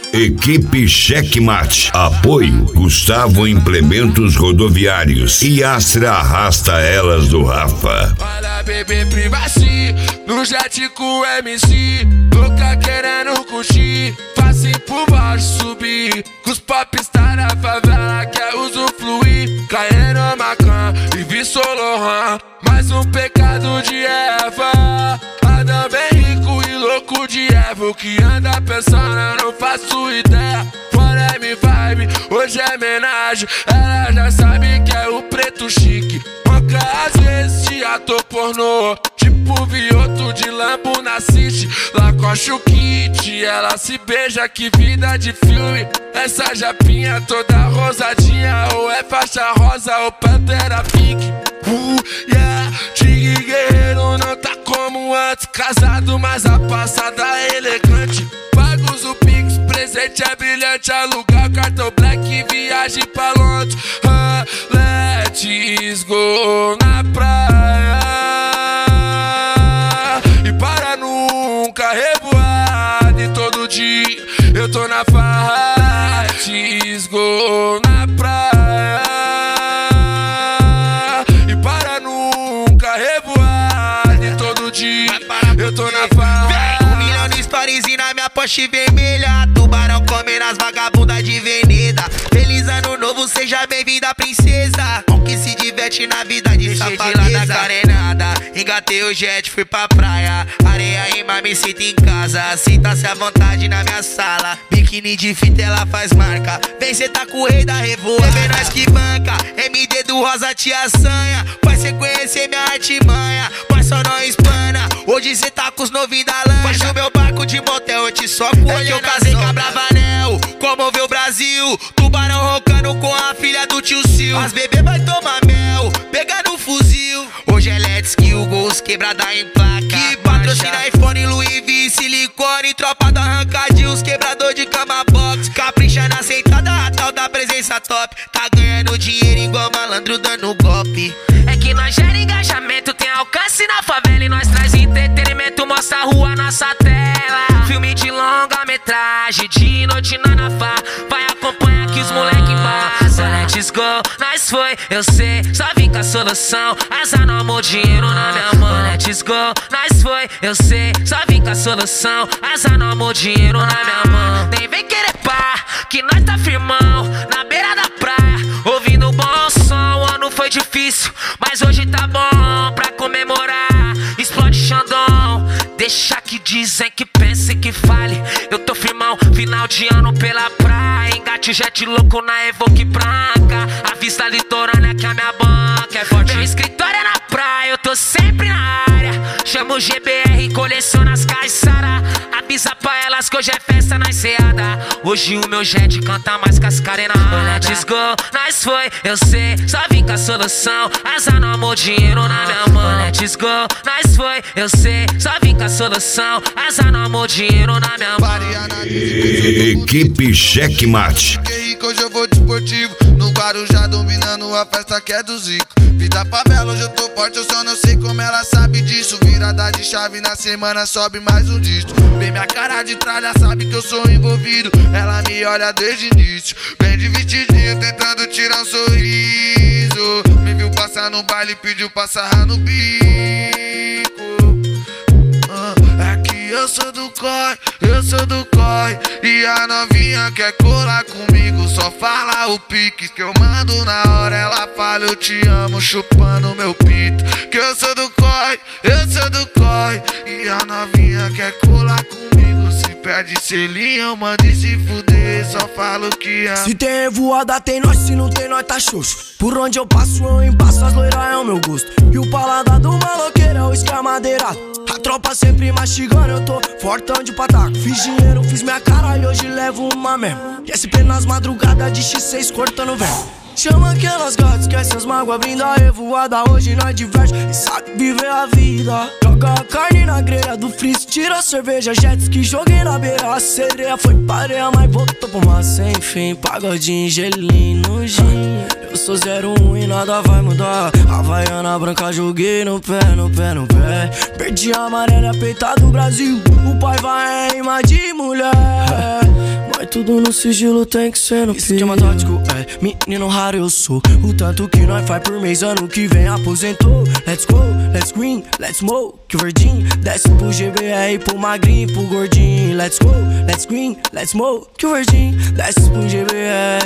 Equipe Checkmate. Apoio Gustavo Implementos Rodoviários e Astra Arrasta Elas do Rafa. Olha, bebê, privacy no jet com MC, louca querendo curtir, facinho por baixo subir, com os popstar da favela quer usufruir, caindo Macan e vi Solohan, mais um pecado de Eva. Anda bem rico e louco de Eva, o que anda pensando eu não faço ideia. Fora é vibe, hoje é homenagem, ela já sabe que é o preto chique. Manca às vezes te ator pornô, tipo Vioto de Lambo na City. Lacoste o kit, ela se beija, que vida de filme. Essa japinha toda rosadinha, ou é faixa rosa ou pantera pink. Yeah, Tigre guerreiro não tá como antes, casado mas a passada é elegante. Pagos o Pix, presente é brilhante, alugar cartão black, viagem pra Londres. Let's go na praia e para nunca revoar. E todo dia eu tô na farra. Let's go na praia e para nunca revoar. E todo dia eu tô na farra. 1 milhão de stories e na minha Porsche vermelha, tubarão come nas vagabundas de Veneda. Feliz ano novo, seja bem-vinda, princesa. Com que se diverte na vida de safadeza. Deixei de lá da carenada, engatei o jet, fui pra praia. Areia em mar, me sinto em casa. Sinta-se à vontade na minha sala. Biquíni de fita, ela faz marca. Vem cê tá com o rei da revoada. É nós que banca, MD do Rosa te assanha. Vai cê conhecer minha artimanha, mas só não espana. Hoje cê tá com os novinhos da lancha. Faz o meu barco de motel, eu te soco olhando. É que eu casei com a Bravanel, comoveu o Brasil. Tubarão roncando com a filha do tio Sil. As bebê vai tomar mel, pegar no fuzil. Hoje é Let's Kill, gols quebrada em placa. Que patrocina iPhone, Louis V, silicone. Tropa do arrancadinho, os quebrador de cama box. Capricha na sentada, a tal da presença top. Tá ganhando dinheiro igual malandro dando golpe. É que nós gera engajamento, tem alcance na favela e nós traz entretenimento, mostra a rua, nossa tela. Filme de longa metragem, de noite na fá. Vai acompanhar que os moleque vaza. Let's go, nós foi, eu sei, só vim com a solução. Azar no amor, dinheiro na minha mão. Let's go, nós foi, eu sei, só vim com a solução. Azar no amor, dinheiro na minha mão. Nem vem querer pá, que nós tá firmão, na beira da praia, ouvindo bom som. O ano foi difícil, mas hoje tá bom pra comemorar. Explode Xandão, deixa que dizem, que pensem, que fale. Eu tô firmão, final de ano pela praia. Engate jet louco na Evoque branca. A vista litorânea que a minha banca é forte. Meu escritório é na praia, eu tô sempre na área. Chamo o GBR, coleciona as Caissara. Avisa pra elas que hoje é festa na enseada. Hoje o meu jet canta mais que as carenadas. Let's go, nós foi, eu sei, só vim com a solução. Azar no amor, dinheiro na minha mão. Let's go, nós foi, eu sei, só vim com a solução. Azar no amor, dinheiro na minha mão. Equipe Checkmate. Fiquei rico, hoje eu vou desportivo. No Guarujá dominando a festa que é do Zico. Vida favela, hoje eu tô forte, eu só não sei como ela sabe disso. Virada de chave na semana, sobe mais um disco. Vem minha cara de trás, já sabe que eu sou envolvido. Ela me olha desde o início, bem de vestidinho, tentando tirar um sorriso. Me viu passar no baile, pediu pra sarrar no bico. É que eu sou do corre, eu sou do corre. E a novinha quer colar comigo, só fala o pique que eu mando na hora. Ela fala eu te amo, chupando meu pinto. Que eu sou do corre, eu sou do corre. E a novinha quer colar comigo, se perde selinho, eu mando e se fuder, só falo que amo. Se tem revoada tem nós, se não tem nós tá xoxo. Por onde eu passo eu embaço, as loiras é o meu gosto. E o paladar do maloqueiro é o escamadeirado. A tropa sempre mastigando, eu tô fortão de pataco. Fiz dinheiro, fiz minha cara e hoje levo uma mesmo. E SP nas madrugadas de X6 cortando velho. Chama aquelas gatas, esquece as mágoas, vindo a revoada. Hoje nós diverte e sabe viver a vida. Joga a carne na grelha do freeze, tira a cerveja, jets que joguei na beira. A sereia foi pareia, mas voltou pro mar sem fim. Pagodinho, gelinho no gin. Eu sou 01 e nada vai mudar. Havaiana branca, joguei no pé, no pé, no pé. Perdi a amarela, peita do Brasil. O pai vai em rima de mulher. Mas tudo no sigilo tem que ser no esquema tático, menino raro eu sou. O tanto que nós faz por mês, ano que vem aposentou. Let's go, let's green, let's smoke, que o verdinho desce pro GBR, pro magrinho, pro gordinho. Let's go, let's green, let's smoke, que o verdinho desce pro GBR.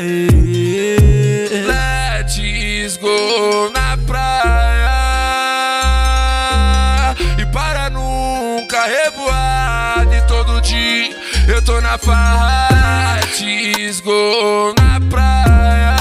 Let's go na praia e para nunca revoar. De todo dia eu tô na farra. Let's go na praia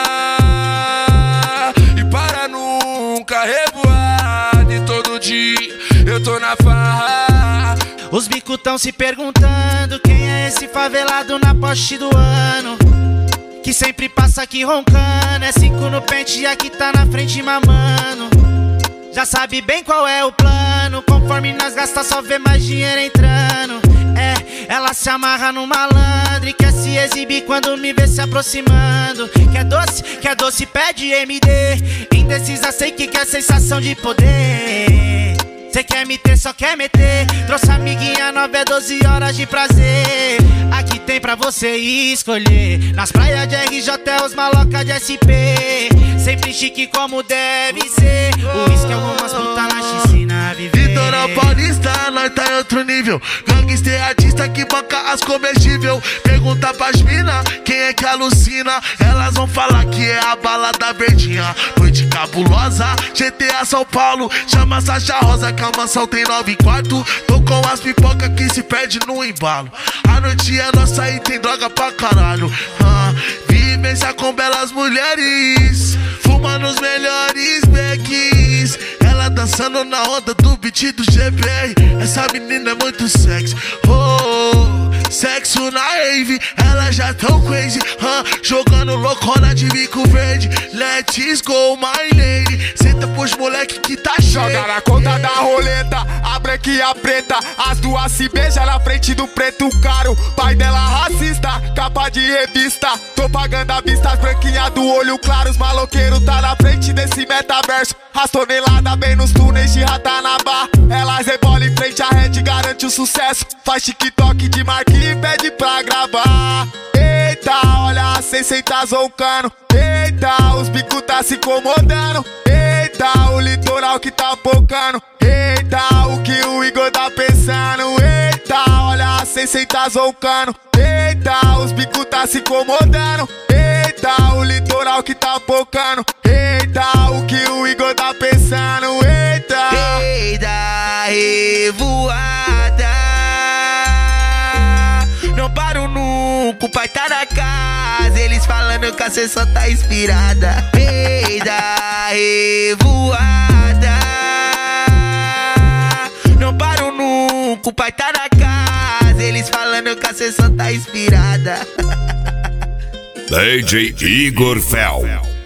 e para nunca revoar. De todo dia eu tô na farra. Os bicos tão se perguntando quem é esse favelado na Porsche do ano, que sempre passa aqui roncando. É 5 no pente e aqui tá na frente mamando. Já sabe bem qual é o plano, conforme nós gasta só vê mais dinheiro entrando. Ela se amarra no malandro e quer se exibir quando me vê se aproximando. Quer doce, pede MD. Indecisa, sei que quer sensação de poder. Cê quer me ter, só quer meter. Trouxe amiguinha nova, 12 horas de prazer. Aqui tem pra você escolher. Nas praias de RJ, os maloca de SP. Sempre chique como deve ser. O uísque, algumas putas na piscina viver. Vitor Paulista, nós tá em outro nível. Gangster artista que banca as comestível. Pergunta pras mina, quem é que alucina? Elas vão falar que é a balada verdinha. Noite cabulosa, GTA São Paulo. Chama Sacha Rosa que a mansão tem 9 quartos. Tô com as pipoca que se perde no embalo. A noite é nossa e tem droga pra caralho. Vivência com belas mulheres, fumando os melhores becks. Ela dançando na onda do beat do GBR. Essa menina é muito sexy. Sexo na rave, ela já tão crazy. Jogando loucona de bico verde. Let's go, my lady. Senta pros moleque que tá cheio. Joga na conta da roleta, a branca e a preta. As duas se beijam na frente do preto caro. Pai dela racista, capa de revista. Propaganda à vista, as branquinhas do olho claro. Os maloqueiros tá na frente desse metaverso. As toneladas bem nos túneis de Ratanabá. Elas rebolam em frente à rede, garante o sucesso. Faz TikTok de marca e pede pra gravar. Eita, olha a 600 zoncando. Eita, os bicos tá se incomodando. Eita, o litoral que tá focando. Eita, o que o Igor tá pensando. Eita, olha a 600 zoncando. Eita, os bicos tá se incomodando. Eita, o litoral que tá focando. Eita, o que o Igor tá pensando. Eita, revoada. Não paro nunca, o pai tá na casa. Eles falando que a sessão tá inspirada. Revoada. Não paro nunca, o pai tá na casa. Eles falando que a sessão tá inspirada. DJ Igor Fel.